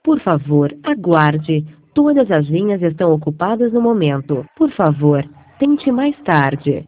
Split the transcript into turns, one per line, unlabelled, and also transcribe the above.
Por favor, aguarde. Todas as linhas estão ocupadas no momento. Por favor, tente mais tarde.